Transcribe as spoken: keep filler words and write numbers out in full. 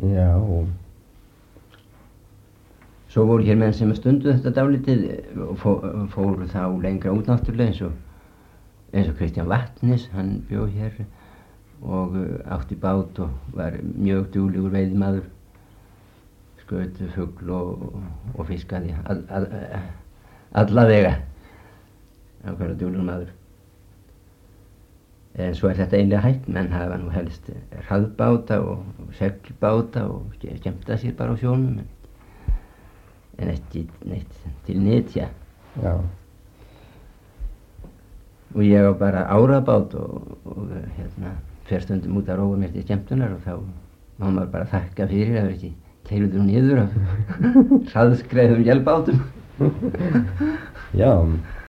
Já. Svo voru hér menn sem stundu þetta dálítið og fó, fóru þá lengra út náttúrulega eins og eins og Kristján Vatnes, hann bjó hér og átti bát og var mjög duglegur veiðimaður, skaut fugl og, og fiskaði all, all, allavega, hann var duglegur maður. En svo er þetta einlega hægt, menn hafa nú helst hraðbáta og, og seglbáta og skemmta sér bara á sjónum, en, en ekki neitt til nytja. Já. Og ég á bara árabát og, og hérna, fer stundum út að róa mér til skemmtunar og þá má maður bara þakka fyrir að vera ekki keyrður niður af hraðskreiðum vélbátum. Já,